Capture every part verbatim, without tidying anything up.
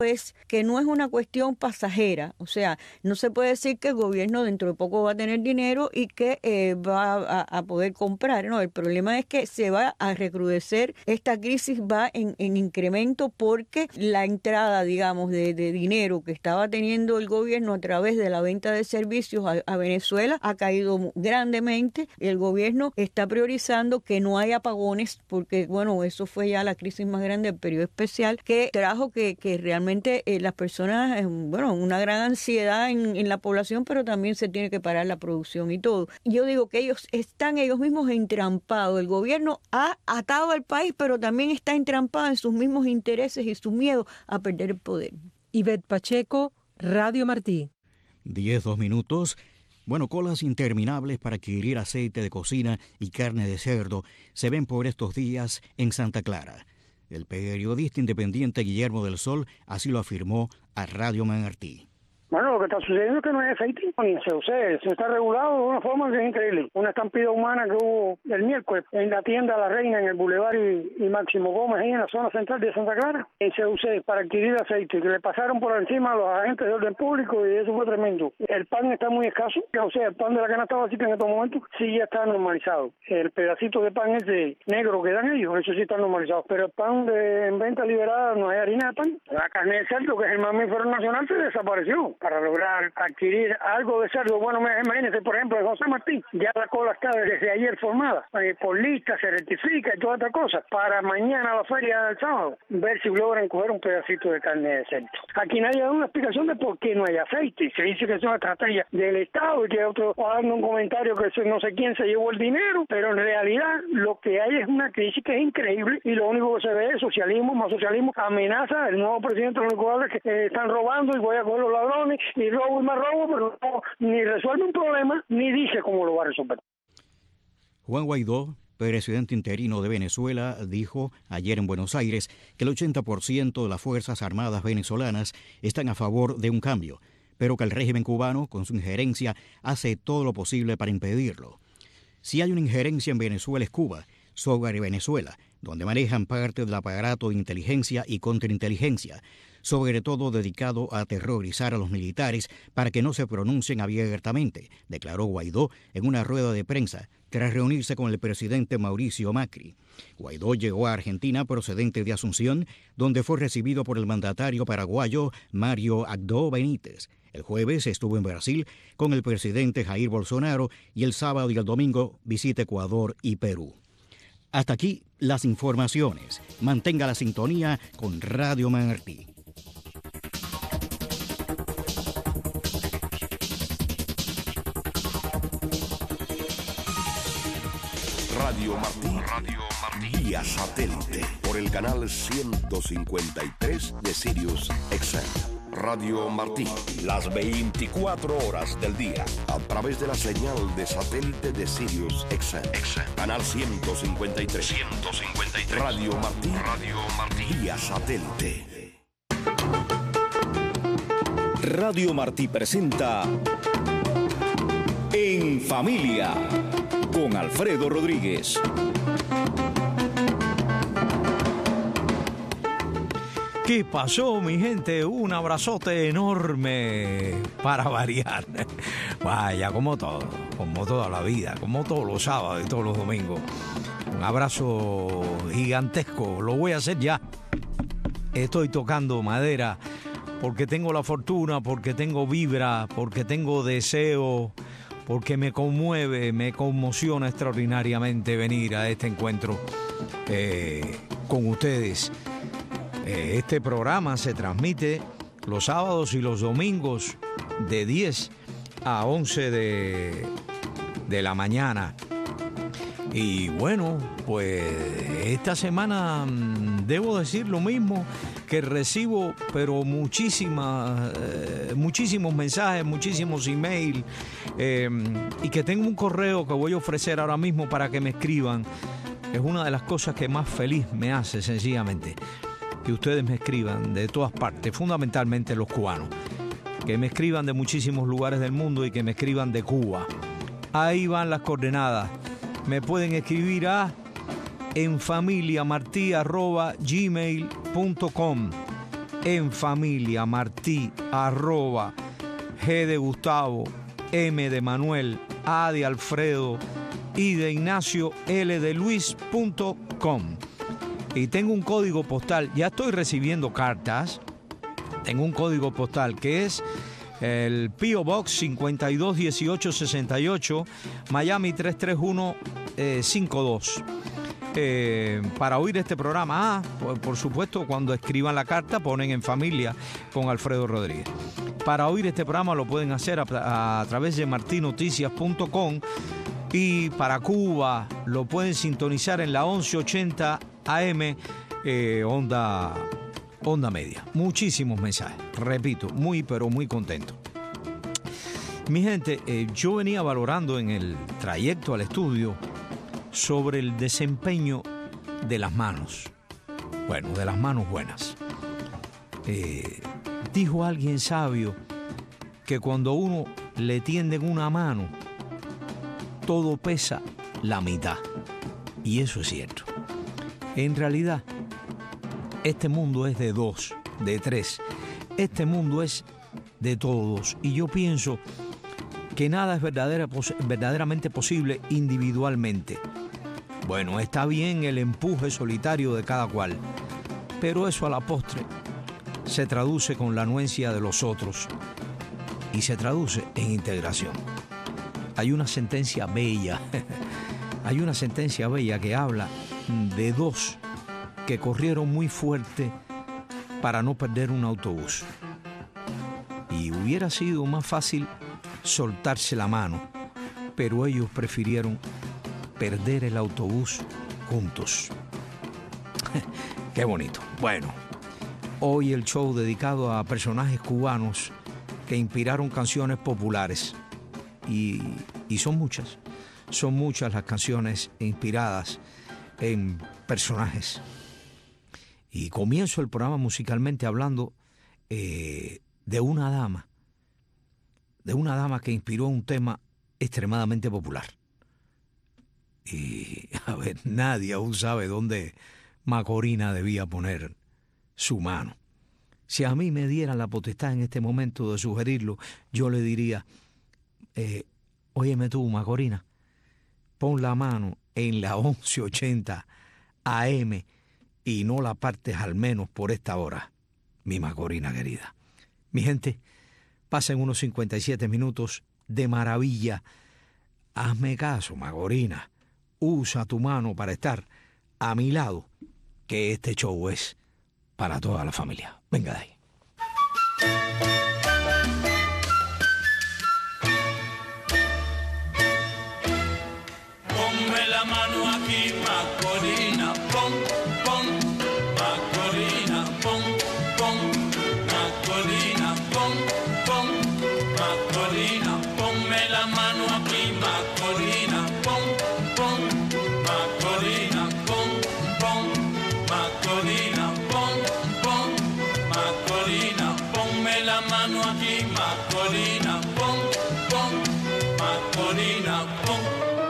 es que no es una cuestión pasajera, o sea, no se puede decir que el gobierno dentro de poco va a tener dinero y que eh, va a, a poder comprar, no, el problema es que se va a recrudecer, esta crisis va en, en incremento porque la entrada, digamos, de, de dinero que estaba teniendo el gobierno a través de la venta de servicios a, a Venezuela ha caído grandemente. El gobierno está priorizando que no haya apagones porque, bueno, eso fue ya la crisis más grande del periodo especial que trajo que, que realmente eh, las personas, eh, bueno, una gran ansiedad en, en la población, pero también se tiene que parar la producción y todo. Yo digo que ellos están ellos mismos entrampados. El gobierno ha atado al país, pero también está entrampado en sus mismos intereses y su miedo a perder el poder. Ivette Pacheco, Radio Martí. Diez, dos minutos. Bueno, colas interminables para adquirir aceite de cocina y carne de cerdo se ven por estos días en Santa Clara. El periodista independiente Guillermo del Sol así lo afirmó a Radio Manatí. Bueno, lo que está sucediendo es que no hay aceite, ni se usa, se está regulado de una forma que es increíble. Una estampida humana que hubo el miércoles en la tienda La Reina, en el Boulevard y, y Máximo Gómez, ahí en la zona central de Santa Clara, en C U C, para adquirir aceite, que le pasaron por encima a los agentes de orden público y eso fue tremendo. El pan está muy escaso, o sea, el pan de la canasta básica en estos momentos sí ya está normalizado. El pedacito de pan ese negro que dan ellos, eso sí está normalizado, pero el pan de, en venta liberada no hay harina de pan. La carne de cerdo, que es el mamífero nacional, se desapareció. Para lograr adquirir algo de cerdo, bueno, imagínense, por ejemplo, de José Martí, ya la cola está desde ayer formada, eh, por lista, se rectifica y toda otra cosa, para mañana la feria del sábado, ver si logran coger un pedacito de carne de cerdo. Aquí nadie da una explicación de por qué no hay aceite, se dice que es una estrategia del Estado y que otro va dando un comentario que no sé quién se llevó el dinero, pero en realidad lo que hay es una crisis que es increíble y lo único que se ve es socialismo, más socialismo, amenaza, el nuevo presidente lo único que es que eh, están robando y voy a coger los ladrones y robo y más robo, pero no, ni resuelve un problema, ni dice cómo lo va a resolver. Juan Guaidó, presidente interino de Venezuela, dijo ayer en Buenos Aires que el ochenta por ciento de las Fuerzas Armadas venezolanas están a favor de un cambio, pero que el régimen cubano, con su injerencia, hace todo lo posible para impedirlo. Si hay una injerencia en Venezuela es Cuba, sobre Venezuela, donde manejan parte del aparato de inteligencia y contrainteligencia, sobre todo dedicado a aterrorizar a los militares para que no se pronuncien abiertamente, declaró Guaidó en una rueda de prensa tras reunirse con el presidente Mauricio Macri. Guaidó llegó a Argentina procedente de Asunción, donde fue recibido por el mandatario paraguayo Mario Abdo Benítez. El jueves estuvo en Brasil con el presidente Jair Bolsonaro y el sábado y el domingo visita Ecuador y Perú. Hasta aquí las informaciones. Mantenga la sintonía con Radio Manatí. Radio Martí, Radio Martí, vía satélite, por el canal ciento cincuenta y tres de Sirius X M. Radio Martí, las veinticuatro horas del día, a través de la señal de satélite de Sirius X M. Canal ciento cincuenta y tres. ciento cincuenta y tres. Radio Martí, Radio Martí, vía satélite. Radio Martí presenta En Familia con Alfredo Rodríguez. ¿Qué pasó, mi gente? Un abrazote enorme para variar. Vaya, como todo, como toda la vida, como todos los sábados y todos los domingos. Un abrazo gigantesco, lo voy a hacer ya. Estoy tocando madera porque tengo la fortuna, porque tengo vibra, porque tengo deseo, porque me conmueve, me conmociona extraordinariamente venir a este encuentro eh, con ustedes. Eh, este programa se transmite los sábados y los domingos de diez a once de, de la mañana. Y bueno, pues esta semana debo decir lo mismo, que recibo pero muchísimas, eh, muchísimos mensajes, muchísimos emails, eh, y que tengo un correo que voy a ofrecer ahora mismo para que me escriban. Es una de las cosas que más feliz me hace, sencillamente, que ustedes me escriban de todas partes, fundamentalmente los cubanos, que me escriban de muchísimos lugares del mundo y que me escriban de Cuba. Ahí van las coordenadas. Me pueden escribir a enfamiliamarti arroba gmail punto com en familia, Martí, arroba, G de Gustavo, M de Manuel, A de Alfredo, I de Ignacio, L de Luis punto com. Y tengo un código postal, ya estoy recibiendo cartas, tengo un código postal que es el P O Box cincuenta y dos dieciocho sesenta y ocho, Miami tres tres uno cinco dos. Eh, para oír este programa, ah, por, por supuesto, cuando escriban la carta ponen en familia con Alfredo Rodríguez. Para oír este programa lo pueden hacer a, a través de marti noticias punto com, y para Cuba lo pueden sintonizar en la once ochenta A M, eh, onda, onda media. Muchísimos mensajes, repito, muy pero muy contento. Mi gente, eh, yo venía valorando en el trayecto al estudio sobre el desempeño de las manos, bueno, de las manos buenas. Eh, dijo alguien sabio que cuando uno le tienden una mano, todo pesa la mitad. Y eso es cierto. En realidad, este mundo es de dos, de tres. Este mundo es de todos. Y yo pienso que nada es verdadera, verdaderamente posible individualmente. Bueno, está bien el empuje solitario de cada cual, pero eso a la postre se traduce con la anuencia de los otros y se traduce en integración. Hay una sentencia bella, hay una sentencia bella que habla de dos que corrieron muy fuerte para no perder un autobús. Y hubiera sido más fácil soltarse la mano, pero ellos prefirieron perder el autobús juntos. Qué bonito. Bueno, hoy el show dedicado a personajes cubanos que inspiraron canciones populares. Y, y son muchas, son muchas las canciones inspiradas en personajes. Y comienzo el programa musicalmente hablando eh, de una dama, de una dama que inspiró un tema extremadamente popular. Y, a ver, nadie aún sabe dónde Macorina debía poner su mano. Si a mí me dieran la potestad en este momento de sugerirlo, yo le diría, eh, óyeme tú, Macorina, pon la mano en la once ochenta A M y no la partes al menos por esta hora, mi Macorina querida. Mi gente, pasen unos cincuenta y siete minutos de maravilla. Hazme caso, Macorina. Usa tu mano para estar a mi lado, que este show es para toda la familia. Venga de ahí. Ponme la mano aquí, Macorina, pon, pon, Macorina, pon, pon, Macorina, pon, pon, Macorina, ponme la mano aquí, Macorina, pon, pon, Macorina, pon, pon, Macorina, pon, pon, Macorina, ponme la mano aquí, Macorina, pon, pon, Macorina, pon.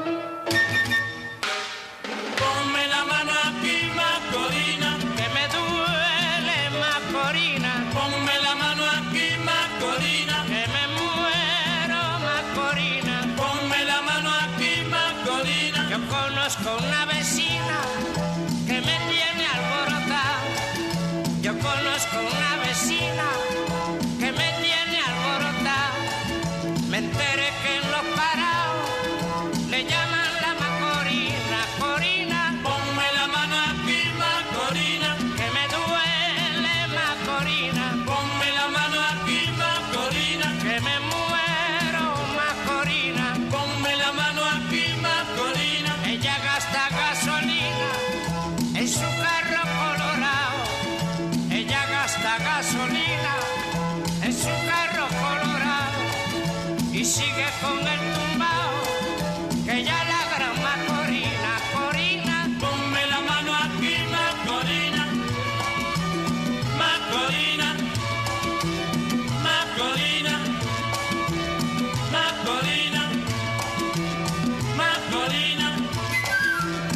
Ponme la mano aquí, Macorina, que me duele, Macorina. Ponme la mano aquí, Macorina, que me muero, Macorina. Ponme la mano aquí, Macorina. Yo conozco una vecina que me tiene alborotado. Yo conozco una vecina que me tiene alborotado. Me enteré que en los parados le llaman la Macorina, Corina. Ponme la mano aquí, Macorina, que me duele, Macorina. Ponme la mano aquí, Macorina, que me muero, Macorina. Ponme la mano aquí, Macorina. Ella gasta gasolina en su carro colorado. Ella gasta gasolina en su carro colorado y sigue con el tumbao que ya la gran Macorina, Corina. Ponme la mano aquí, Macorina, Macorina, Macorina, Macorina, Macorina,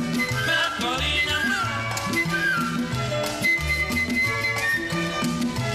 Macorina.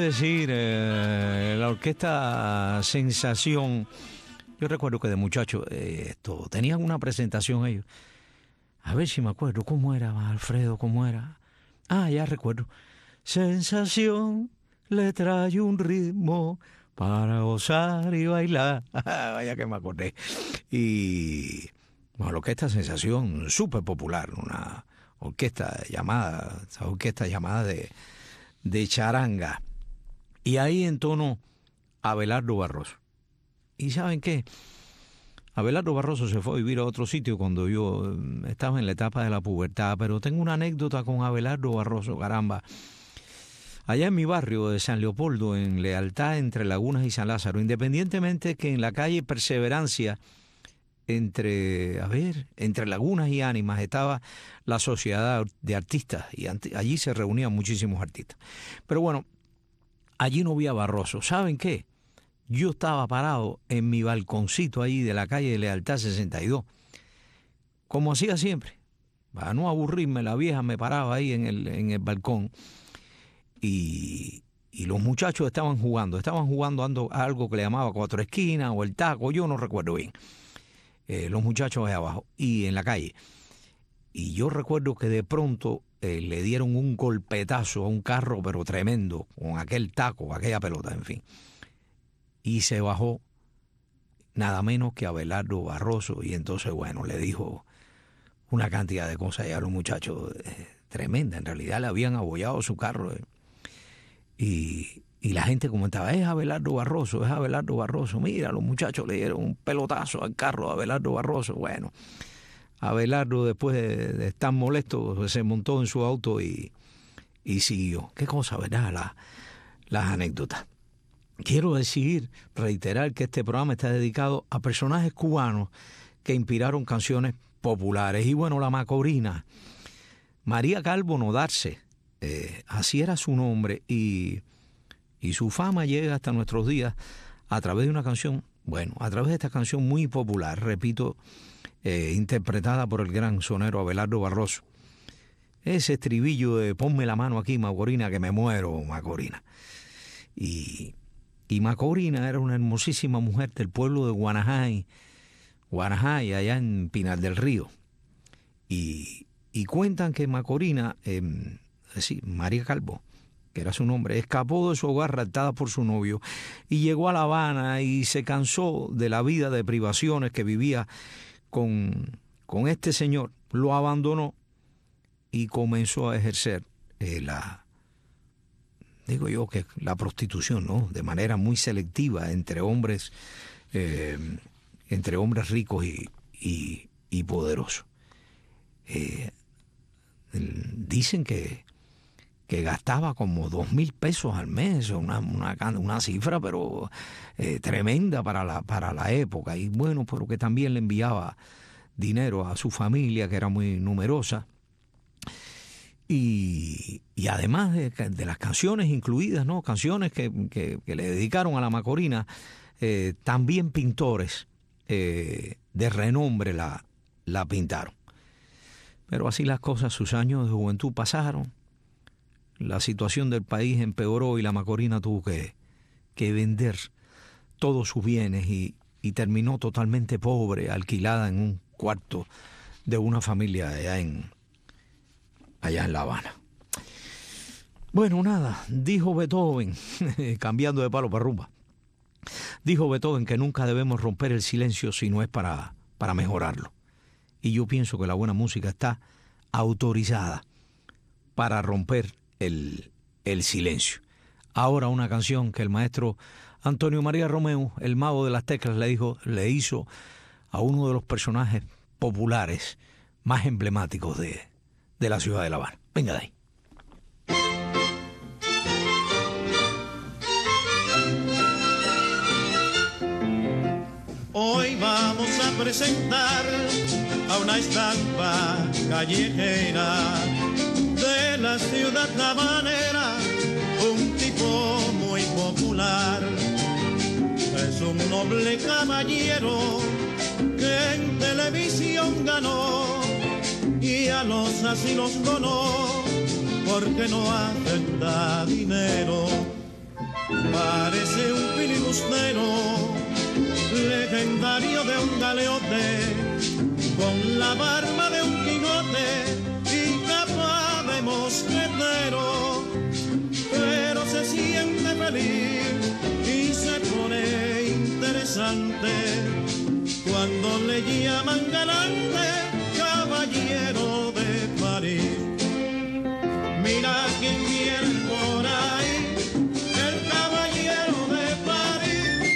decir, eh, la orquesta Sensación, yo recuerdo que de muchacho eh, esto, tenían una presentación ellos. A ver si me acuerdo, ¿cómo era, Alfredo? ¿Cómo era? Ah, ya recuerdo. Sensación le trae un ritmo para gozar y bailar. Vaya que me acordé. Y bueno, la orquesta Sensación, súper popular, una orquesta llamada, esa orquesta llamada de, de charanga. Y ahí entonó Abelardo Barroso. ¿Y saben qué? Abelardo Barroso se fue a vivir a otro sitio cuando yo estaba en la etapa de la pubertad, pero tengo una anécdota con Abelardo Barroso, caramba. Allá en mi barrio de San Leopoldo, en Lealtad entre Lagunas y San Lázaro, independientemente que en la calle Perseverancia, entre, a ver, entre Lagunas y Ánimas, estaba la Sociedad de Artistas, y allí se reunían muchísimos artistas. Pero bueno, allí no había Barroso. ¿Saben qué? Yo estaba parado en mi balconcito ahí de la calle de Lealtad sesenta y dos, como hacía siempre. Para no aburrirme, la vieja me paraba ahí en el, en el balcón y, y los muchachos estaban jugando. Estaban jugando ando, algo que le llamaba cuatro esquinas o el taco, yo no recuerdo bien. Eh, los muchachos ahí abajo y en la calle. Y yo recuerdo que de pronto eh, le dieron un golpetazo a un carro, pero tremendo, con aquel taco, aquella pelota, en fin. Y se bajó nada menos que Abelardo Barroso. Y entonces, bueno, le dijo una cantidad de cosas a los muchachos eh, tremenda. En realidad le habían abollado su carro. Eh. Y, y la gente comentaba, es Abelardo Barroso, es Abelardo Barroso. Mira, los muchachos le dieron un pelotazo al carro de Abelardo Barroso. Bueno, Abelardo, después de, de estar molesto, se montó en su auto y, y siguió. Qué cosa, ¿verdad? La, las anécdotas. Quiero decir, reiterar que este programa está dedicado a personajes cubanos que inspiraron canciones populares. Y bueno, la Macorina, María Calvo Nodarse, eh, así era su nombre, y, y su fama llega hasta nuestros días a través de una canción, bueno, a través de esta canción muy popular, repito, eh, interpretada por el gran sonero Abelardo Barroso. Ese estribillo de ponme la mano aquí, Macorina, que me muero, Macorina. Y... Y Macorina era una hermosísima mujer del pueblo de Guanajay, Guanajay, allá en Pinar del Río. Y, y cuentan que Macorina, eh, sí, María Calvo, que era su nombre, escapó de su hogar raptada por su novio y llegó a La Habana y se cansó de la vida de privaciones que vivía con, con este señor. Lo abandonó y comenzó a ejercer eh, la... digo yo que la prostitución, ¿no? De manera muy selectiva entre hombres, eh, entre hombres ricos y, y, y poderosos. Eh, dicen que, que gastaba como dos mil pesos al mes, una, una, una cifra pero eh, tremenda para la, para la época. Y bueno, pero que también le enviaba dinero a su familia, que era muy numerosa. Y, y además de, de las canciones incluidas, ¿no? Canciones que, que, que le dedicaron a la Macorina, eh, también pintores eh, de renombre la, la pintaron. Pero así las cosas, sus años de juventud pasaron, la situación del país empeoró y la Macorina tuvo que, que vender todos sus bienes y, y terminó totalmente pobre, alquilada en un cuarto de una familia allá en allá en La Habana. Bueno, nada, dijo Beethoven, cambiando de palo para rumba, dijo Beethoven que nunca debemos romper el silencio si no es para, para mejorarlo. Y yo pienso que la buena música está autorizada para romper el, el silencio. Ahora una canción que el maestro Antonio María Romeu, el mago de las teclas, le, dijo, le hizo a uno de los personajes populares más emblemáticos de de la ciudad de La Habana. Venga de ahí. Hoy vamos a presentar a una estampa callejera de la ciudad habanera, un tipo muy popular. Es un noble caballero que en televisión ganó y a los así los donó porque no acepta dinero. Parece un filibustero legendario de un galeote, con la barba de un Quijote y capa de mosquetero, pero se siente feliz y se pone interesante cuando le llaman galante caballero de París. Mira quién viene por ahí, el caballero de París.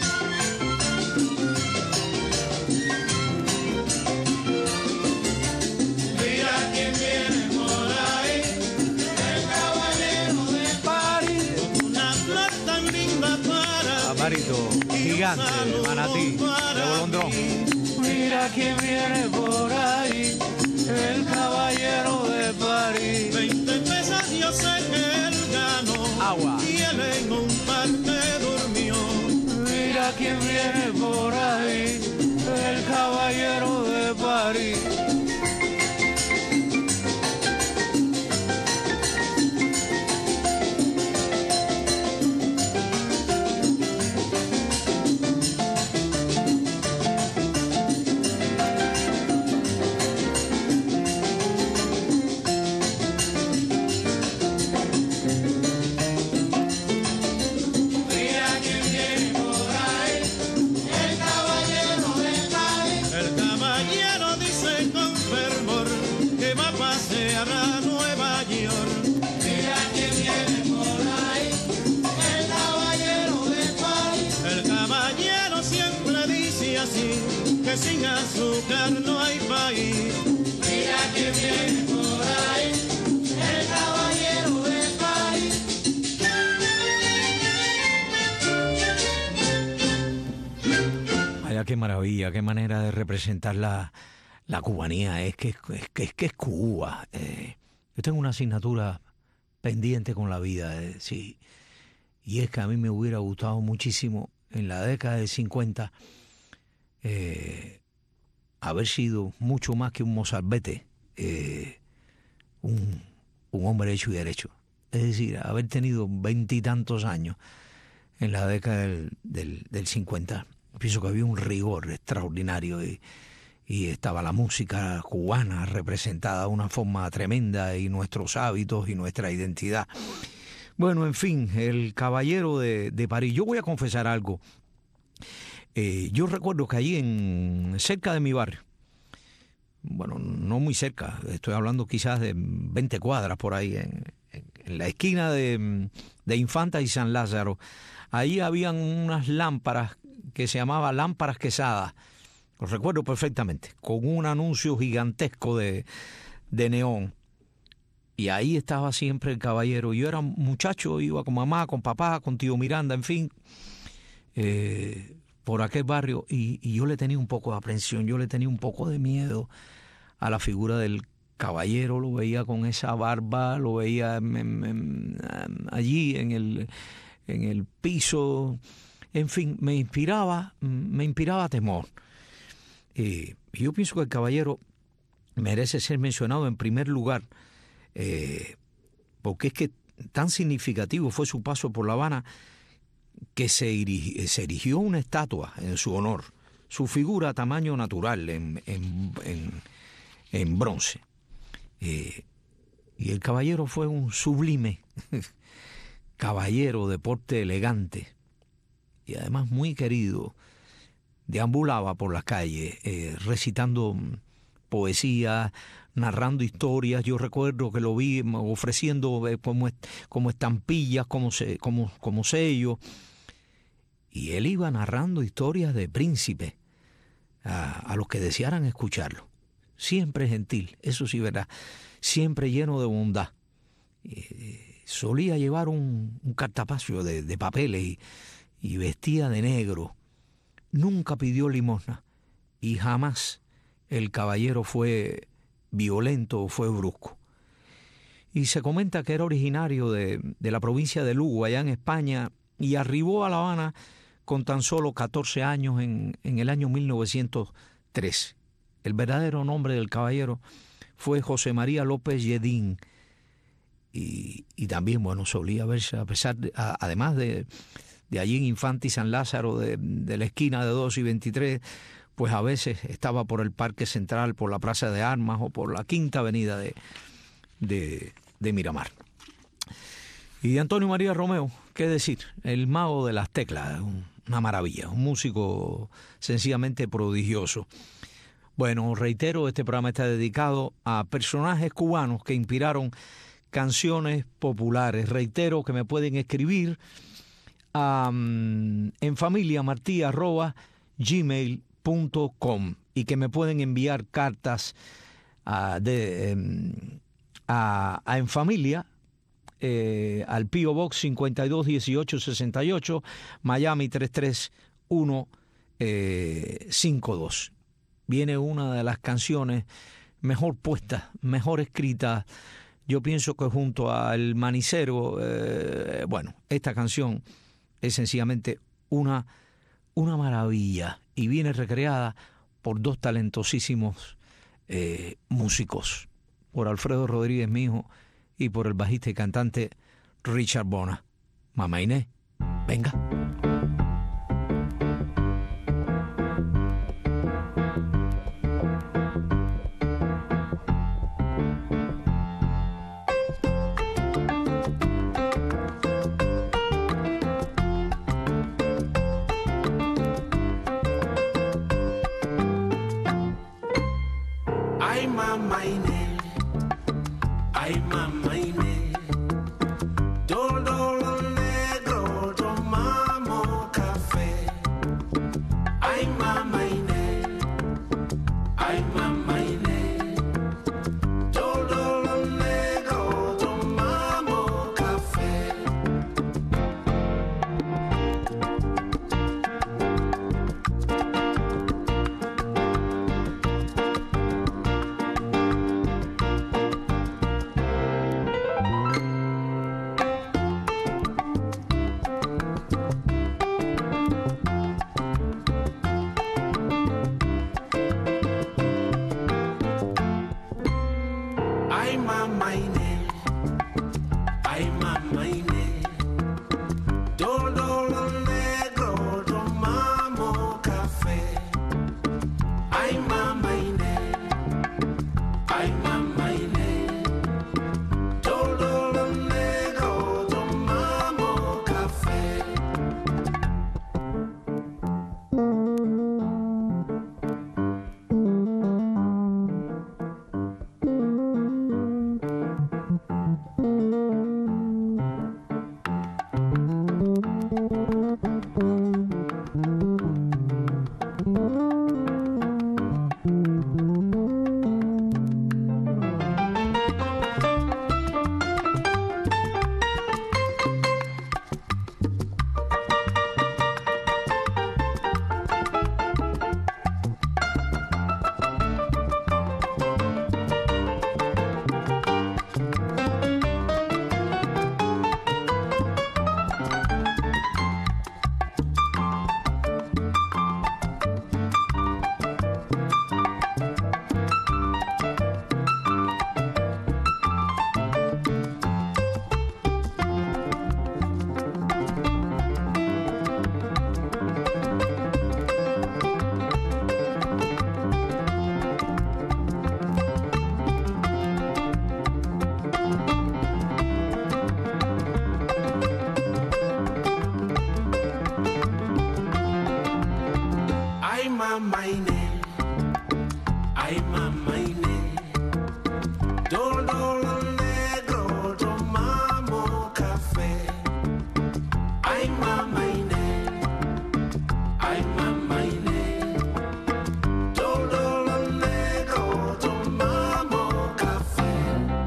Mira quién viene por ahí, el caballero de París. Con una flor tan linda para Amarito, gigante, manatí, de Bolondrón. Mira quién viene por ahí, el caballero de París. veinte pesas yo sé que él ganó. Agua. Y él en un parque durmió. Mira quién viene por ahí, el caballero de París. Que sin azúcar no hay país. Mira que viene por ahí, el caballero de París. Vaya, qué maravilla, qué manera de representar la, la cubanía. Es que es, que, es, que es Cuba. Eh, yo tengo una asignatura pendiente con la vida, eh, sí. Y es que a mí me hubiera gustado muchísimo en la década del cincuenta Eh, haber sido mucho más que un mozalbete, eh, un, un hombre hecho y derecho. Es decir, haber tenido veintitantos años en la década del, del, del cincuenta. Pienso que había un rigor extraordinario y, y estaba la música cubana representada de una forma tremenda y nuestros hábitos y nuestra identidad. Bueno, en fin, el caballero de, de París. Yo voy a confesar algo. Eh, yo recuerdo que allí en cerca de mi barrio, bueno, no muy cerca, estoy hablando quizás de veinte cuadras por ahí, en, en, en la esquina de, de Infanta y San Lázaro, ahí habían unas lámparas que se llamaban lámparas Quesada, los recuerdo perfectamente, con un anuncio gigantesco de, de neón. Y ahí estaba siempre el caballero. Yo era muchacho, iba con mamá, con papá, con tío Miranda, en fin, eh, por aquel barrio, y, y yo le tenía un poco de aprensión, yo le tenía un poco de miedo a la figura del caballero. Lo veía con esa barba, lo veía en, en, en, allí en el, en el piso, en fin, me inspiraba, me inspiraba temor. Eh, yo pienso que el caballero merece ser mencionado en primer lugar, eh, porque es que tan significativo fue su paso por La Habana, que se, erigi, se erigió una estatua en su honor, su figura a tamaño natural en, en, en, en bronce. Eh, y el caballero fue un sublime caballero de porte elegante y además muy querido. Deambulaba por las calles eh, recitando poesía, narrando historias. Yo recuerdo que lo vi ofreciendo eh, como, como estampillas, como, se, como, como sellos. Y él iba narrando historias de príncipes a, a los que desearan escucharlo. Siempre gentil, eso sí, verdad. Siempre lleno de bondad. Eh, solía llevar un, un cartapacio de, de papeles y, y vestía de negro. Nunca pidió limosna y jamás el caballero fue violento o fue brusco. Y se comenta que era originario de, de la provincia de Lugo, allá en España, y arribó a La Habana con tan solo catorce años en, en el año mil novecientos tres. El verdadero nombre del caballero fue José María López Lledín, y, y también, bueno, solía verse, a pesar de, a, además de, de allí en Infante y San Lázaro, de, de la esquina de dos y veintitrés, pues a veces estaba por el Parque Central, por la Plaza de Armas o por la Quinta Avenida de, de, de Miramar. Y de Antonio María Romeo, qué decir, el mago de las teclas, una maravilla, un músico sencillamente prodigioso. Bueno, reitero, este programa está dedicado a personajes cubanos que inspiraron canciones populares. Reitero que me pueden escribir um, en familiamartí arroba gmail punto com y que me pueden enviar cartas uh, de, um, a, a En Familia, eh, al P O Box cincuenta y dos dieciocho sesenta y ocho, Miami tres tres uno cinco dos. Viene una de las canciones mejor puestas, mejor escritas. Yo pienso que junto al Manicero, eh, bueno, esta canción es sencillamente una, una maravilla y viene recreada por dos talentosísimos eh, músicos, por Alfredo Rodríguez, mi hijo, y por el bajista y cantante Richard Bona. Mamá Inés, venga. Ay, mamá Inés, ay, mamá Inés, todo lo negro tomamos café. Ay, mamá Inés, ay, mamá Inés, todo lo negro tomamos café. Ay, mamá Inés, ay, mamá Inés, todo lo negro tomamos café. Ay, mamá Inés, ay, mamá Inés, todo lo negro tomamos café. Ay, mamá Inés, ay, mamá Inés, todo lo negro tomamos café. Ay, mamá Inés, ay, mamá Inés, todo lo negro tomamos café.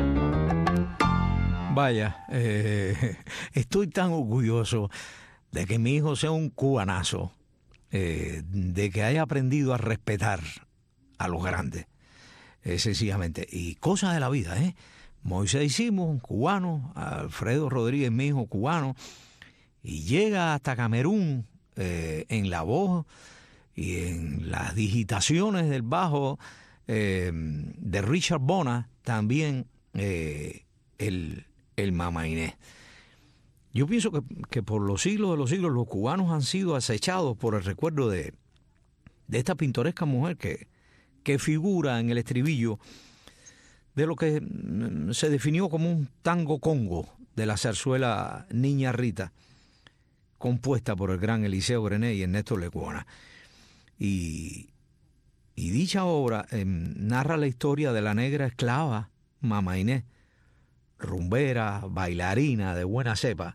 Vaya, eh, estoy tan orgulloso de que mi hijo sea un cubanazo. Eh, de que haya aprendido a respetar a los grandes, eh, sencillamente. Y cosas de la vida, ¿eh? Moisés Simón, cubano, Alfredo Rodríguez, mi hijo, cubano, y llega hasta Camerún eh, en la voz y en las digitaciones del bajo eh, de Richard Bona, también eh, el, el Mama Inés. Yo pienso que, que por los siglos de los siglos los cubanos han sido acechados por el recuerdo de, de esta pintoresca mujer que, que figura en el estribillo de lo que se definió como un tango congo de la zarzuela Niña Rita, compuesta por el gran Eliseo Grenet y Ernesto Lecuona. Y, y dicha obra eh, narra la historia de la negra esclava Mama Inés, rumbera, bailarina de buena cepa.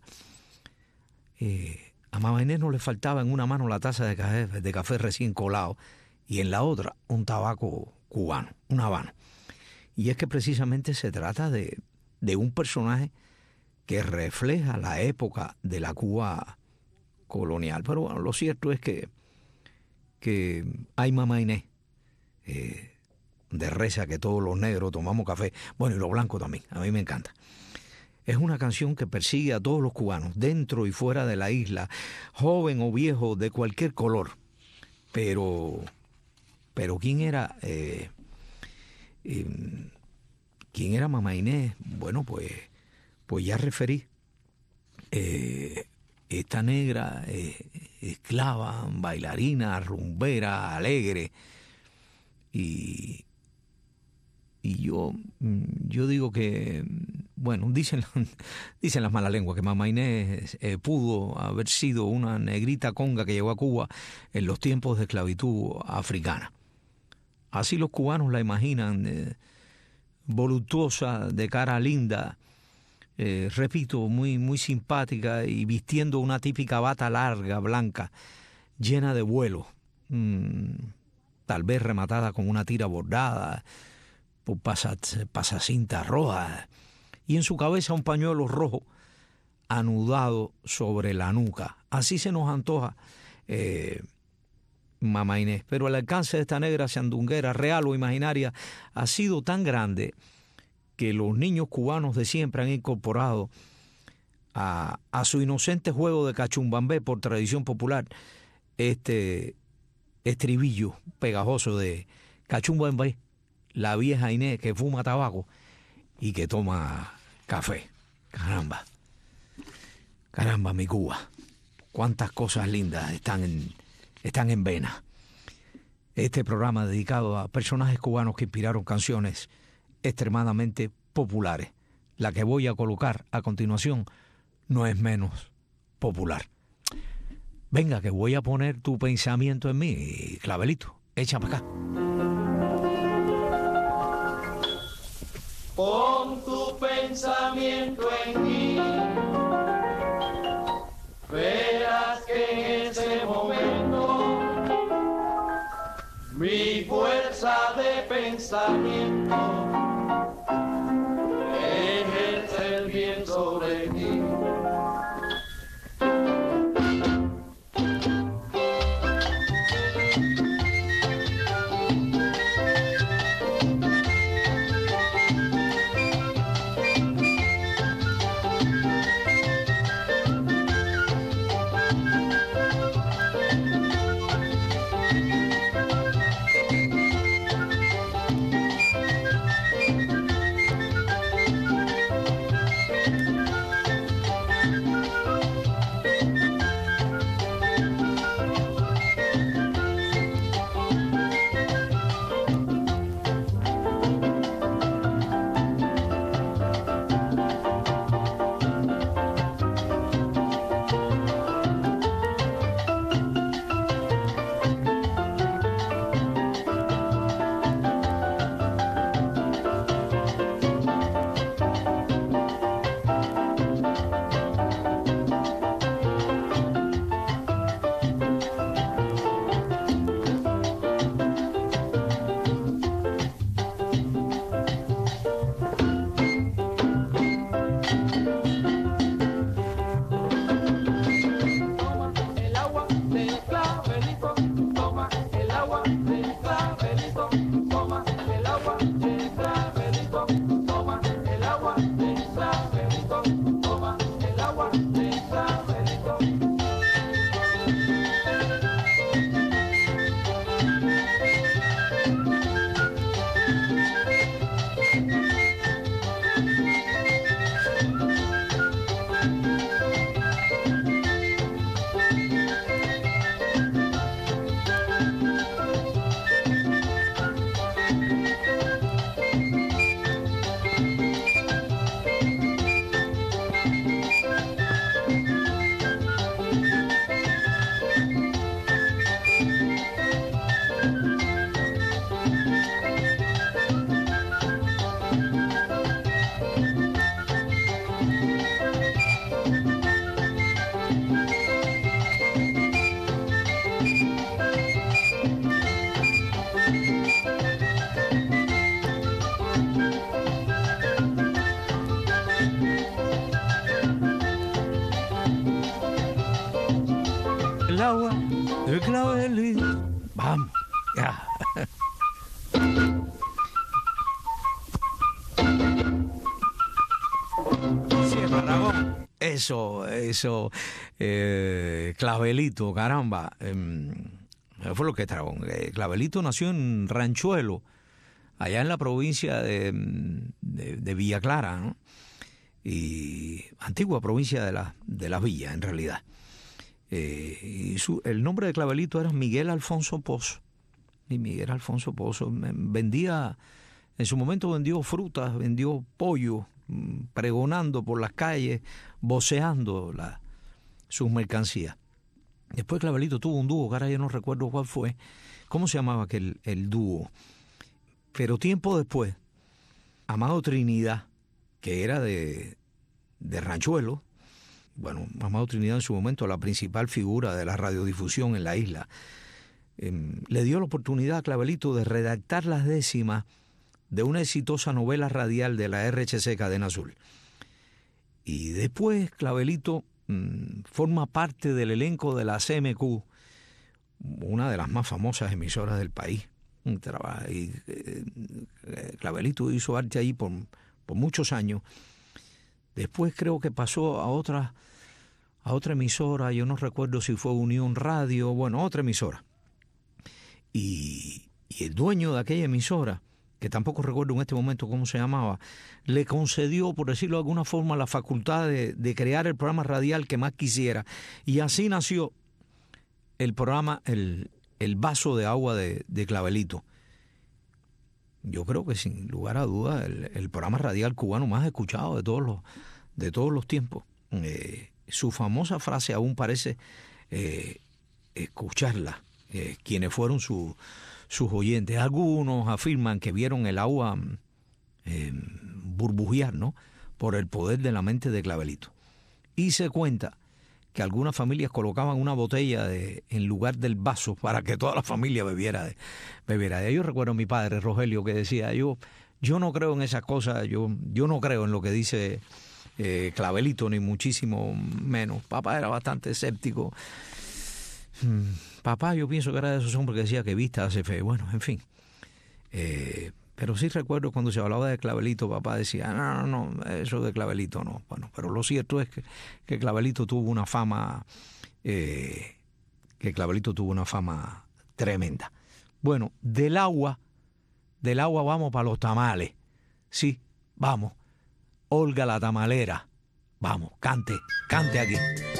Eh, a Mama Inés no le faltaba en una mano la taza de café, de café recién colado y en la otra un tabaco cubano, un habano. Y es que precisamente se trata de, de un personaje que refleja la época de la Cuba colonial. Pero bueno, lo cierto es que, que hay Mama Inés, eh, de reza que todos los negros tomamos café, bueno, y los blancos también, a mí me encanta. Es una canción que persigue a todos los cubanos, dentro y fuera de la isla, joven o viejo, de cualquier color. Pero, pero ¿quién era, eh, eh, quién era Mama Inés? Bueno, pues, pues ya referí. Eh, esta negra, eh, esclava, bailarina, rumbera, alegre. Y, y yo, yo digo que, bueno, dicen, dicen las malas lenguas que Mama Inés eh, pudo haber sido una negrita conga que llegó a Cuba en los tiempos de esclavitud africana. Así los cubanos la imaginan, eh, voluptuosa, de cara linda, eh, repito, muy, muy simpática y vistiendo una típica bata larga, blanca, llena de vuelo, mm, tal vez rematada con una tira bordada por pasacintas rojas, y en su cabeza un pañuelo rojo anudado sobre la nuca. Así se nos antoja eh, Mama Inés. Pero el alcance de esta negra sandunguera, real o imaginaria, ha sido tan grande que los niños cubanos de siempre han incorporado a, a su inocente juego de cachumbambé por tradición popular este estribillo pegajoso de cachumbambé, la vieja Inés que fuma tabaco y que toma café. Caramba, caramba mi Cuba, cuántas cosas lindas están en, están en vena. Este programa dedicado a personajes cubanos que inspiraron canciones extremadamente populares. La que voy a colocar a continuación no es menos popular. Venga, que voy a poner tu pensamiento en mí, Clavelito. Échame acá. Pon tu pensamiento en mí, verás que en ese momento mi fuerza de pensamiento ejerce el bien sobre mí. de clavelito. Vamos, ya. Sí, Aragón. Eso, eso, eh, Clavelito, caramba. Eh, fue lo que trajo. Eh, Clavelito nació en Ranchuelo, allá en la provincia de, de, de Villa Clara, ¿no? Y antigua provincia de, la, de las villas, en realidad. Eh, y su, el nombre de Clavelito era Miguel Alfonso Pozo. Y Miguel Alfonso Pozo vendía, en su momento vendió frutas, vendió pollo, pregonando por las calles, voceando la, sus mercancías. Después Clavelito tuvo un dúo, que ahora yo no recuerdo cuál fue, cómo se llamaba aquel el dúo. Pero tiempo después, Amado Trinidad, que era de, de Ranchuelo, bueno, Amado Trinidad en su momento la principal figura de la radiodifusión en la isla, eh, le dio la oportunidad a Clavelito de redactar las décimas de una exitosa novela radial de la R H C Cadena Azul. Y después Clavelito mmm, forma parte del elenco de la C M Q, una de las más famosas emisoras del país. Y, eh, Clavelito hizo arte ahí por, por muchos años. Después creo que pasó a otra, a otra emisora, yo no recuerdo si fue Unión Radio, bueno, otra emisora. Y, y el dueño de aquella emisora, que tampoco recuerdo en este momento cómo se llamaba, le concedió, por decirlo de alguna forma, la facultad de, de crear el programa radial que más quisiera. Y así nació el programa, el, el vaso de agua de, de Clavelito. Yo creo que sin lugar a dudas el, el programa radial cubano más escuchado de todos los, de todos los tiempos. Eh, su famosa frase aún parece eh, escucharla, eh, quienes fueron su, sus oyentes. Algunos afirman que vieron el agua eh, burbujear, ¿no?, por el poder de la mente de Clavelito. Y se cuenta que algunas familias colocaban una botella de, en lugar del vaso para que toda la familia bebiera de, bebiera de. Yo recuerdo a mi padre, Rogelio, que decía, yo, yo no creo en esas cosas, yo, yo no creo en lo que dice eh, Clavelito, ni muchísimo menos. Papá era bastante escéptico. Hmm, papá, yo pienso que era de esos hombres que decía que vista hace fe. Bueno, en fin. Eh, pero sí recuerdo cuando se hablaba de Clavelito, papá decía, no, no, no, eso de Clavelito no. Bueno, pero lo cierto es que, que Clavelito tuvo una fama, eh, que Clavelito tuvo una fama tremenda. Bueno, del agua, del agua vamos para los tamales. Sí, vamos. Olga la tamalera. Vamos, cante, cante aquí.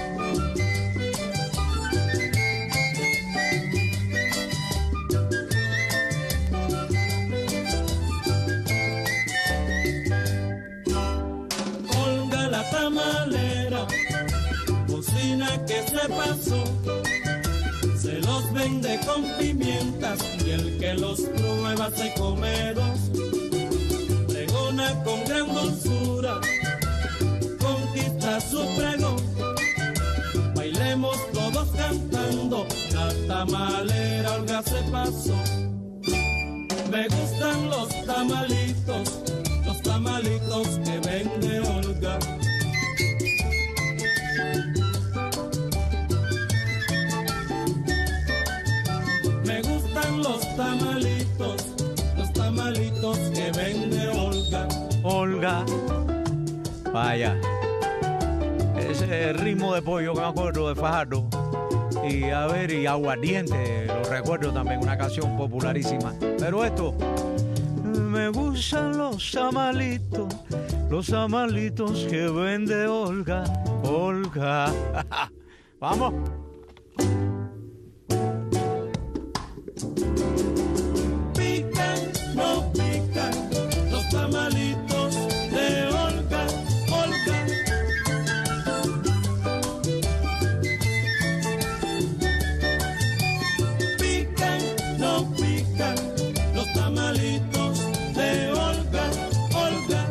Tamalera, cocina que se pasó, se los vende con pimientas y el que los prueba se come dos. Pregona con gran dulzura, conquista su pregón. Bailemos todos cantando, la tamalera Olga se pasó. Me gustan los tamalitos, los tamalitos que vende Olga. Me gustan los tamalitos, los tamalitos que vende Olga. Olga, vaya, ese ritmo de pollo que me acuerdo de Fajardo. Y a ver, y aguardiente, lo recuerdo también, una canción popularísima. Pero esto, me gustan los tamalitos, los tamalitos que vende Olga, Olga. Vamos. Pican, no pican, los tamalitos de Olga, Olga. Pican, no pican, los tamalitos de Olga, Olga.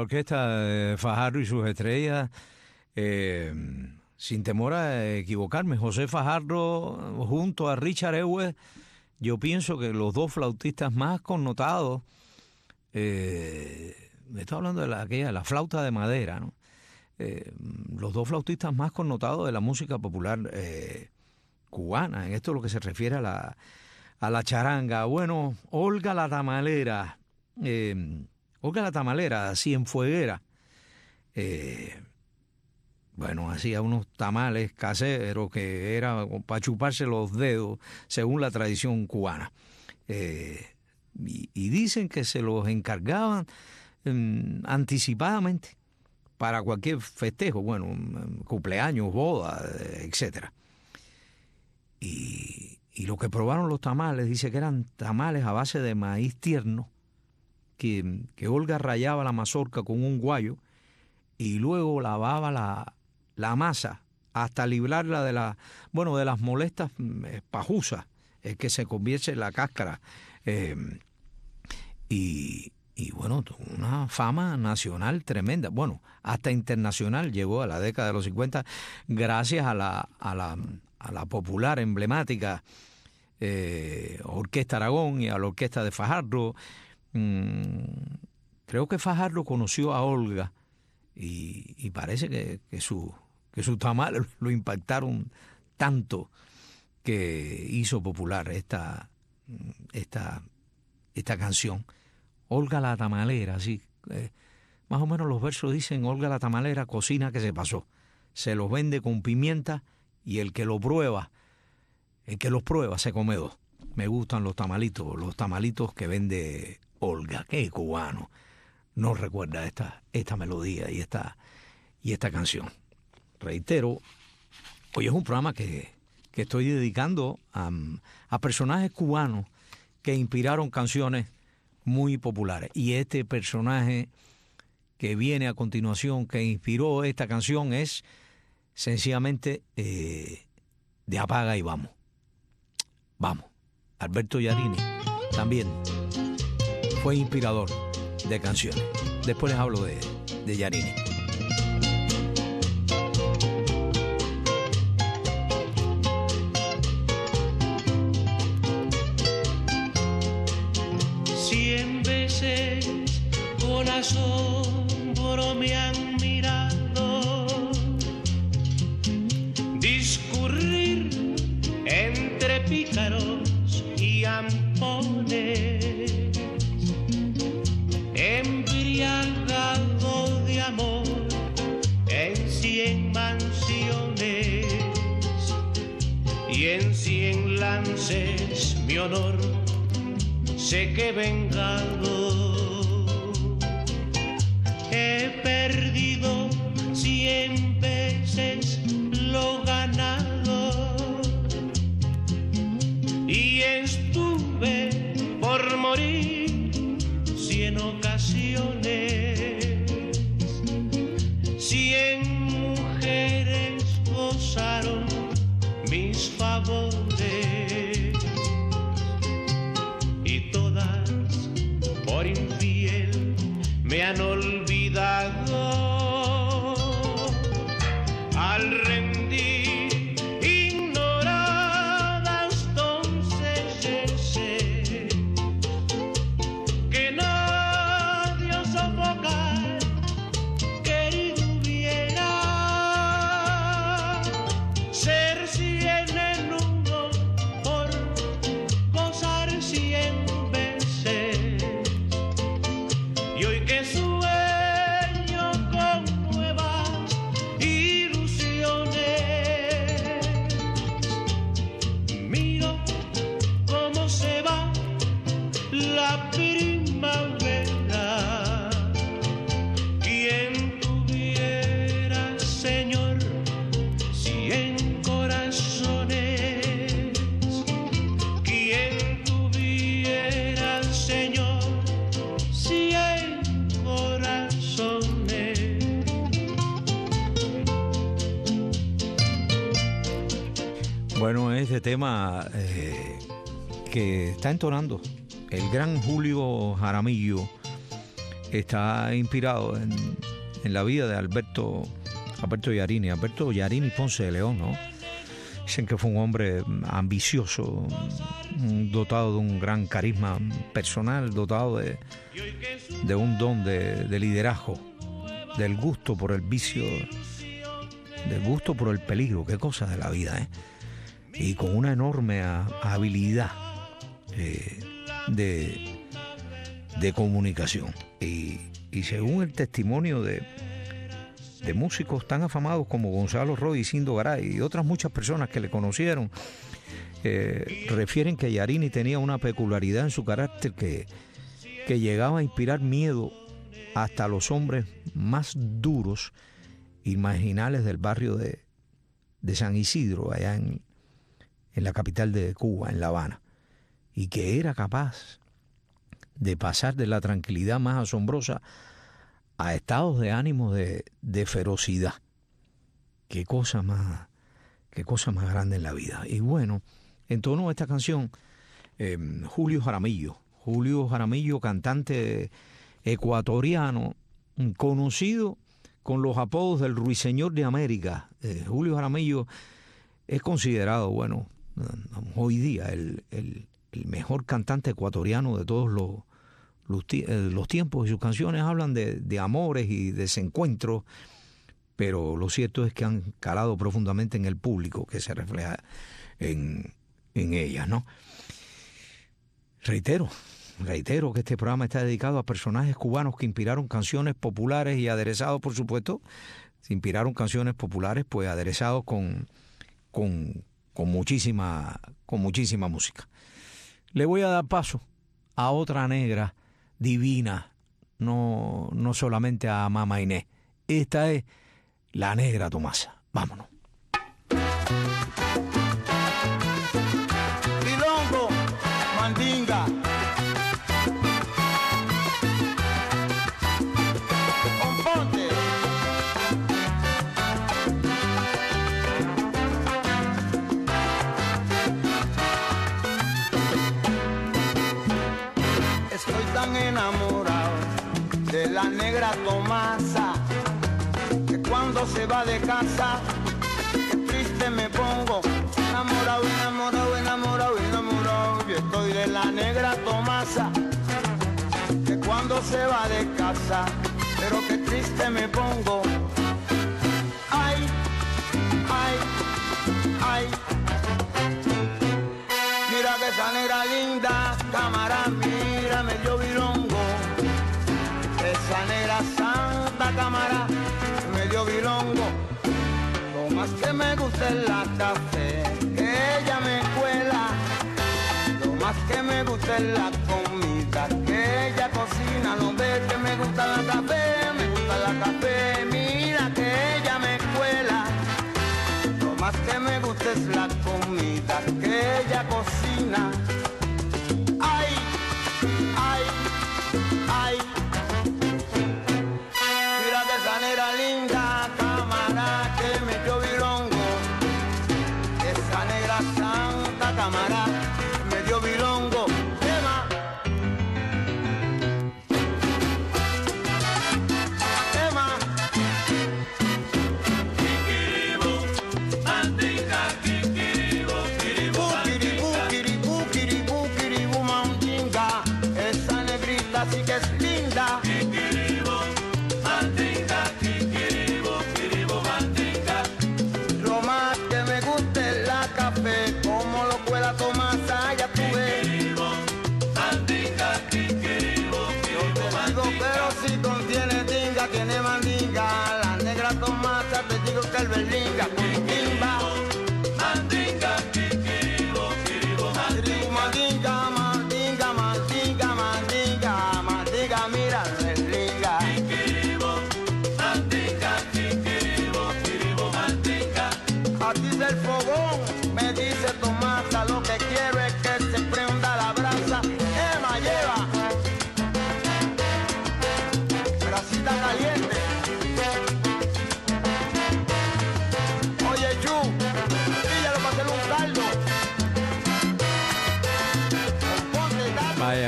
orquesta de Fajardo y sus estrellas, eh, sin temor a equivocarme, José Fajardo junto a Richard Ewes, yo pienso que los dos flautistas más connotados, eh, me estoy hablando de la, aquella, la flauta de madera, ¿no? Eh, los dos flautistas más connotados de la música popular eh, cubana, en esto es lo que se refiere a la, a la charanga. Bueno, Olga la Tamalera, eh, Olga la Tamalera, cienfueguera, eh, bueno, hacía unos tamales caseros que era para chuparse los dedos, según la tradición cubana. Eh, y, y dicen que se los encargaban eh, anticipadamente para cualquier festejo, bueno, cumpleaños, boda, etcétera. Y, y lo que probaron los tamales, dice que eran tamales a base de maíz tierno, que, que Olga rayaba la mazorca con un guayo y luego lavaba la, la masa hasta librarla de la, bueno, de las molestas pajusas, es que se convierte en la cáscara. Eh, y, y bueno, una fama nacional tremenda, bueno, hasta internacional llegó a la década de los cincuenta, gracias a la, a la, a la popular, emblemática eh, Orquesta Aragón y a la Orquesta de Fajardo. Mm, creo que Fajardo conoció a Olga y, y parece que, que, su, que sus tamales lo impactaron tanto que hizo popular esta, esta, esta canción. Olga la Tamalera, así, eh, más o menos los versos dicen: Olga la Tamalera cocina que se pasó, se los vende con pimienta y el que lo prueba, el que los prueba se come dos. Me gustan los tamalitos, los tamalitos que vende Olga, qué cubano no recuerda esta, esta melodía y esta, y esta canción. Reitero, hoy es un programa que, que estoy dedicando a, a personajes cubanos que inspiraron canciones muy populares. Y este personaje que viene a continuación, que inspiró esta canción, es sencillamente eh, de Apaga y Vamos. Vamos. Alberto Yarini también fue inspirador de canciones. Después les hablo de, de Yarini. Cien veces con asombro me han mirado discurrir entre pícaros y ampones, embriagado de amor en cien mansiones y en cien lances mi honor sé que vengado. He perdido cien veces lo ganado y estuve por morir cien ocasiones. Cien mujeres gozaron mis favores y todas por infiel me han olvidado. Al rendir ignoradas entonces sé que nadie os sofocar querido hubiera ser cien en uno por gozar cien veces. Y hoy que sueño con nuevas ilusiones, miro cómo se va la primavera. Quien tuviera, Señor, cien corazones, quien tuviera, Señor, cien corazones. Bueno, este tema eh, que está entonando el gran Julio Jaramillo está inspirado en, en la vida de Alberto, Alberto Yarini, Alberto Yarini Ponce de León, ¿no? Dicen que fue un hombre ambicioso, dotado de un gran carisma personal, dotado de, de un don de, de liderazgo, del gusto por el vicio, del gusto por el peligro, qué cosa de la vida, ¿eh? Y con una enorme a, habilidad eh, de, de comunicación. Y, y según el testimonio de de músicos tan afamados como Gonzalo Roy y Cindo Garay y otras muchas personas que le conocieron, eh, refieren que Yarini tenía una peculiaridad en su carácter que, que llegaba a inspirar miedo hasta a los hombres más duros y marginales del barrio de, de San Isidro, allá en, en la capital de Cuba, en La Habana, y que era capaz de pasar de la tranquilidad más asombrosa a estados de ánimo de, de ferocidad. Qué cosa más, qué cosa más grande en la vida. Y bueno, en tono de esta canción, eh, Julio Jaramillo, Julio Jaramillo, cantante ecuatoriano, conocido con los apodos del Ruiseñor de América. Eh, Julio Jaramillo es considerado, bueno, hoy día el, el, el mejor cantante ecuatoriano de todos los Los, los tiempos, y sus canciones hablan de, de amores y desencuentros, pero lo cierto es que han calado profundamente en el público que se refleja en, en ellas, ¿no? Reitero, reitero que este programa está dedicado a personajes cubanos que inspiraron canciones populares y aderezados, por supuesto, se inspiraron canciones populares, pues aderezados con, con, con, muchísima, con muchísima música. Le voy a dar paso a otra negra divina, no, no solamente a Mama Inés. Esta es la Negra Tomasa. Vámonos. Milongo, mandinga, componte. Estoy tan enamorado de la Negra Tomasa que cuando se va de casa, qué triste me pongo. Enamorado, enamorado, enamorado, enamorado. Yo estoy de la Negra Tomasa que cuando se va de casa, pero qué triste me pongo. Ay, ay, ay. Mira que esa negra linda, cámara, mira medio bilongo. Esa negra santa, cámara, medio bilongo. Lo más que me gusta es la café, que ella me cuela. Lo más que me gusta es la comida, que ella cocina. No ve que me gusta la café, me gusta la café. Mira que ella me cuela. Lo más que me gusta es la comida, que ella cocina. Ay, ay, ay. Mira que esa negra linda, cámara, que me dio bilongo. Esa negra santa, cámara, me dio bilongo. Tema, tema. Kikiribu, mandinga, kikiribu, kiribu, mandinga. Kikiribu, kiribu,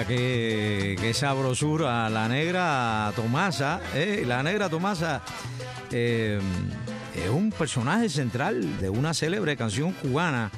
qué, qué sabrosura la negra Tomasa, ¿eh? La negra Tomasa eh, es un personaje central de una célebre canción cubana.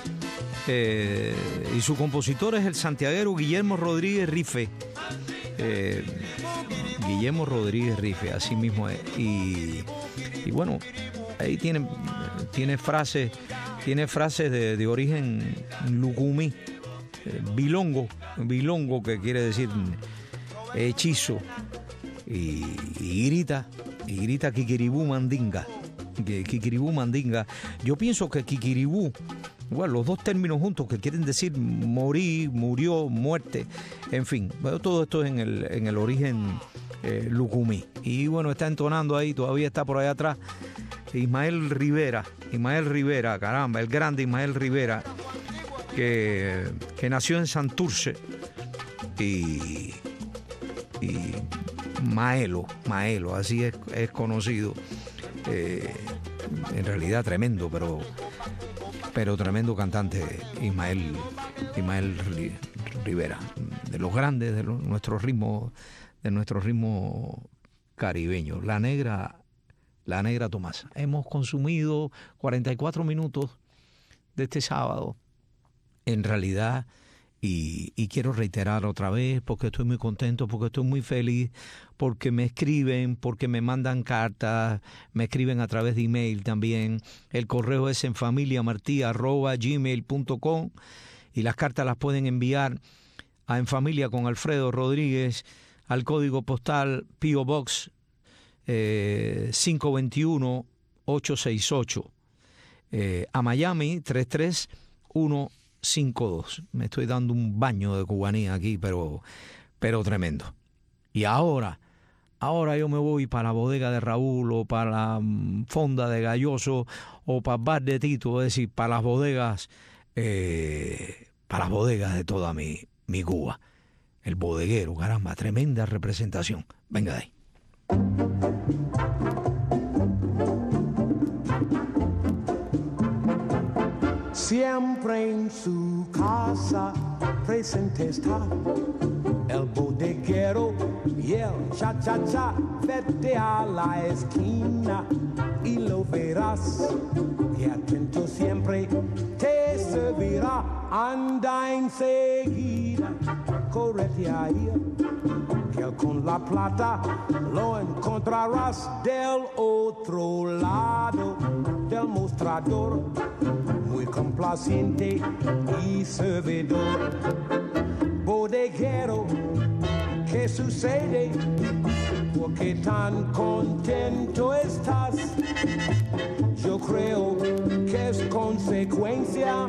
Eh, y su compositor es el santiaguero Guillermo Rodríguez Rife. Eh, Guillermo Rodríguez Rife, así mismo es. Y, y bueno, ahí tiene, tiene frases, tiene frases de, de origen lucumí, eh, bilongo, bilongo que quiere decir hechizo. Y, y grita, y grita Kikiribú Mandinga. Kikiribú Mandinga. Yo pienso que Kikiribú, bueno, los dos términos juntos que quieren decir morir, murió, muerte, en fin, todo esto es en el, en el origen eh, lucumí. Y bueno, está entonando ahí, todavía está por allá atrás, Ismael Rivera, Ismael Rivera, caramba, el grande Ismael Rivera, que, que nació en Santurce, y, y Maelo, Maelo, así es, es conocido, eh, en realidad tremendo, pero... pero tremendo cantante Ismael, Ismael Rivera, de los grandes de los, nuestros ritmos, de nuestro ritmo caribeño. La negra, la negra Tomasa. Hemos consumido cuarenta y cuatro minutos de este sábado, en realidad, y, y quiero reiterar otra vez, porque estoy muy contento, porque estoy muy feliz, porque me escriben, porque me mandan cartas, me escriben a través de email también. El correo es en familiamartí arroba gmail punto com y las cartas las pueden enviar a En Familia con Alfredo Rodríguez al código postal P O Box eh, cinco dos uno ocho seis ocho, eh, a Miami tres tres uno cinco dos. Me estoy dando un baño de cubanía aquí, pero, pero tremendo. Y ahora, ahora yo me voy para la bodega de Raúl, o para la fonda de Galloso, o para el bar de Tito, es decir, para las bodegas, eh, para las bodegas de toda mi, mi Cuba. El bodeguero, caramba, tremenda representación. Venga de ahí. Siempre en su casa presente está el bodeguero y el cha-cha-cha. Vete a la esquina y lo verás, que atento siempre te servirá. Anda enseguida, córrete ahí, que con la plata lo encontrarás del otro lado del mostrador, muy complaciente y servidor. Bodeguero, ¿qué sucede? ¿Por qué tan contento estás? Yo creo que es consecuencia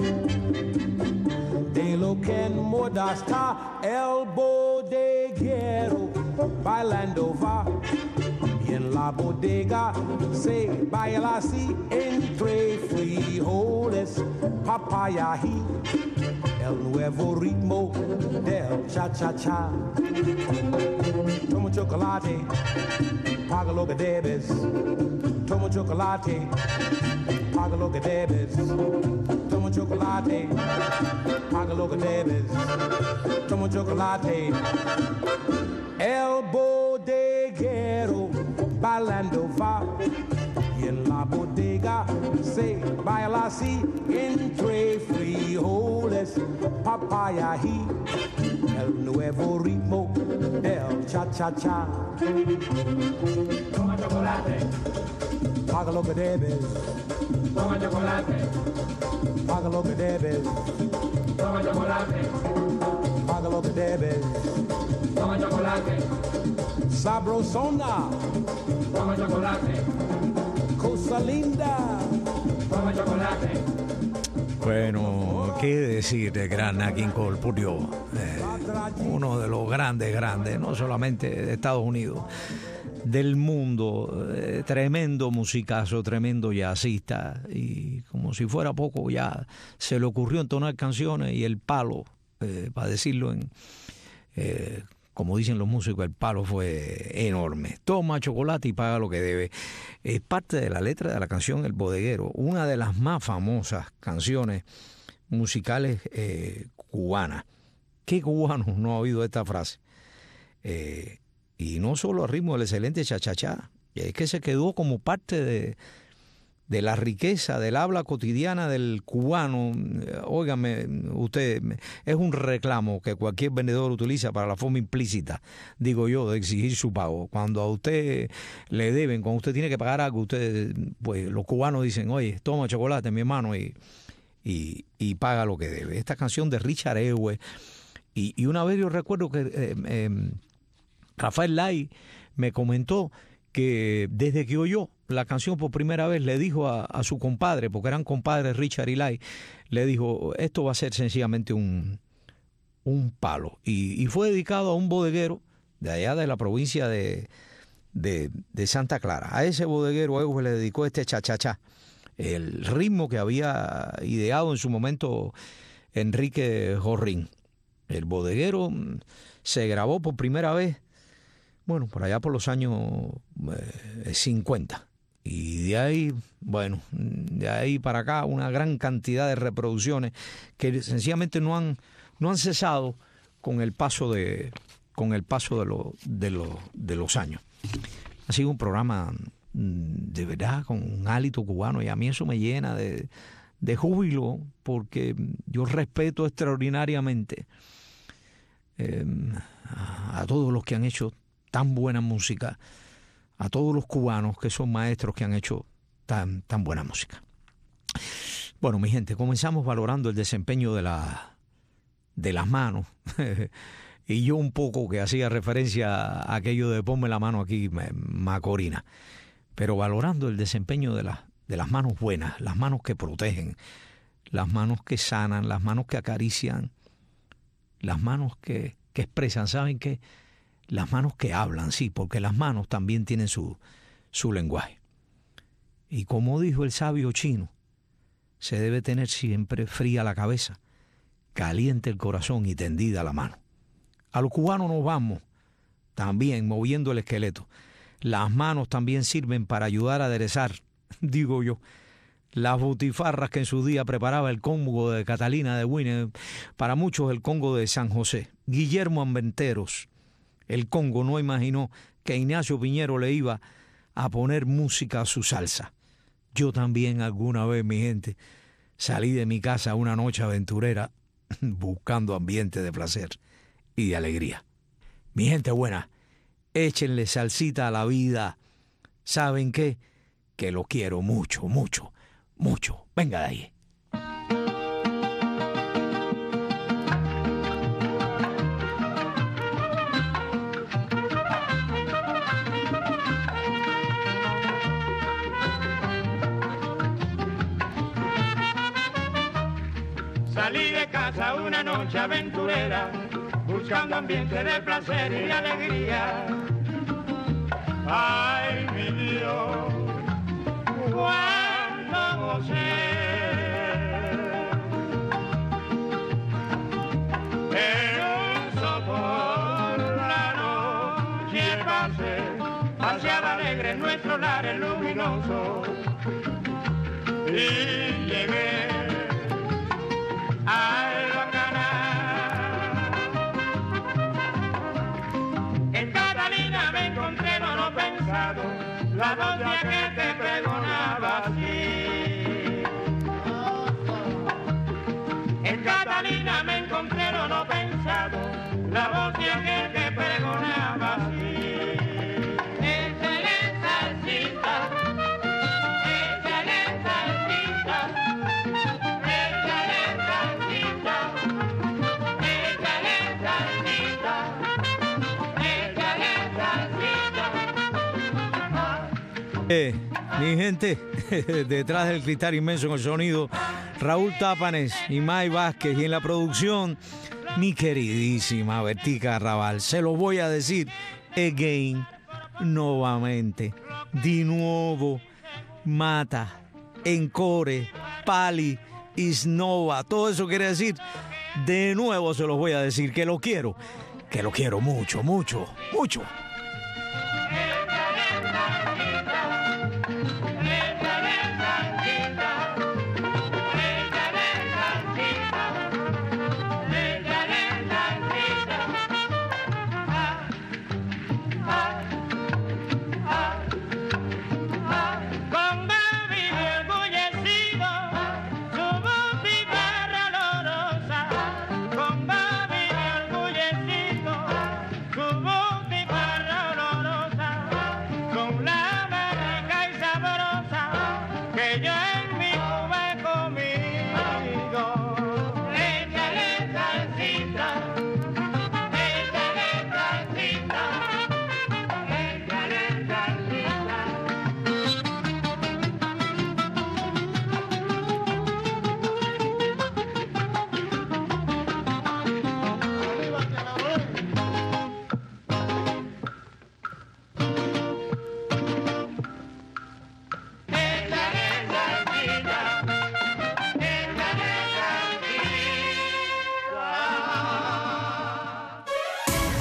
de lo que en moda está. El bodeguero bailando va, y en la bodega se baila así, entre frijoles, papaya y el nuevo ritmo del cha-cha-cha. Toma chocolate, paga lo que debes. Toma chocolate, paga lo que debes. Toma chocolate, paga lo que debes. Toma chocolate. El bodeguero bailando va, y en la bodega se baila así, entre frijoles, papaya y el nuevo ritmo del cha-cha-cha. Toma chocolate, paga lo que debes. Toma chocolate, paga lo que debes. Toma chocolate, paga lo que debes. Toma chocolate, sabrosona. Toma chocolate, cosa linda. Toma chocolate. Bueno, qué decir de gran Nat King Cole, por Dios. Eh, uno de los grandes, grandes, no solamente de Estados Unidos, del mundo. Eh, tremendo musicazo, tremendo jazzista. Y como si fuera poco, ya se le ocurrió entonar canciones, y el palo, eh, para decirlo en... Eh, como dicen los músicos, el palo fue enorme. Toma chocolate y paga lo que debe. Es parte de la letra de la canción El Bodeguero, una de las más famosas canciones musicales eh, cubanas. ¿Qué cubano no ha oído esta frase? Eh, y no solo al ritmo del excelente cha-cha-cha, es que se quedó como parte de, de la riqueza del habla cotidiana del cubano. Óigame, usted, es un reclamo que cualquier vendedor utiliza para la forma implícita, digo yo, de exigir su pago. Cuando a usted le deben, cuando usted tiene que pagar algo, usted, pues los cubanos dicen, oye, toma chocolate, mi hermano, y, y, y paga lo que debe. Esta canción de Richard Ewe, y, y una vez yo recuerdo que eh, eh, Rafael Lai me comentó que desde que oyó la canción por primera vez le dijo a, a su compadre, porque eran compadres Richard y Lai, le dijo, esto va a ser sencillamente un, un palo. Y, y fue dedicado a un bodeguero de allá de la provincia de, de, de Santa Clara. A ese bodeguero Ewe le dedicó este cha-cha-cha, el ritmo que había ideado en su momento Enrique Jorrín. El bodeguero se grabó por primera vez, bueno, por allá por los años eh, cincuenta. Y de ahí, bueno, de ahí para acá una gran cantidad de reproducciones que sencillamente no han, no han cesado con el paso de, con el paso de, lo, de, lo, de los años. Ha sido un programa de verdad con un hálito cubano y a mí eso me llena de, de júbilo porque yo respeto extraordinariamente eh, a, a todos los que han hecho tan buena música, a todos los cubanos que son maestros que han hecho tan, tan buena música. Bueno, mi gente, comenzamos valorando el desempeño de, la, de las manos. Y yo un poco que hacía referencia a aquello de ponme la mano aquí, Macorina. Pero valorando el desempeño de, la, de las manos buenas, las manos que protegen, las manos que sanan, las manos que acarician, las manos que, que expresan. ¿Saben qué? Las manos que hablan, sí, porque las manos también tienen su, su lenguaje. Y como dijo el sabio chino, se debe tener siempre fría la cabeza, caliente el corazón y tendida la mano. A los cubanos nos vamos también moviendo el esqueleto. Las manos también sirven para ayudar a aderezar, digo yo, las botifarras que en su día preparaba el Congo de Catalina de Winner, para muchos el Congo de San José. Guillermo Anventeros, el Congo, no imaginó que Ignacio Piñero le iba a poner música a su salsa. Yo también alguna vez, mi gente, salí de mi casa una noche aventurera buscando ambiente de placer y de alegría. Mi gente buena, échenle salsita a la vida. ¿Saben qué? Que lo quiero mucho, mucho, mucho. Venga de ahí. Salí de casa una noche aventurera, buscando ambiente de placer y de alegría. Ay, mi Dios, cuánto gocé. En un sopor la noche pasé, paseaba alegre en nuestro lar el luminoso. Y llegué al bacanal. En Catalina me encontré lo no pensado, la voz de aquel que pregonaba así. En Catalina me encontré lo no pensado, la voz de aquel que pregonaba así. Échale salsita, échale salsita, échale salsita, échale salsita, échale salsita. Eh, mi gente, detrás del cristal inmenso en el sonido, Raúl Tápanes y May Vázquez, y en la producción, mi queridísima Bertica Arrabal. Se lo voy a decir again, nuevamente, de nuevo, Mata, Encore, Pali, Isnova, todo eso quiere decir, de nuevo se los voy a decir que lo quiero, que lo quiero mucho, mucho, mucho.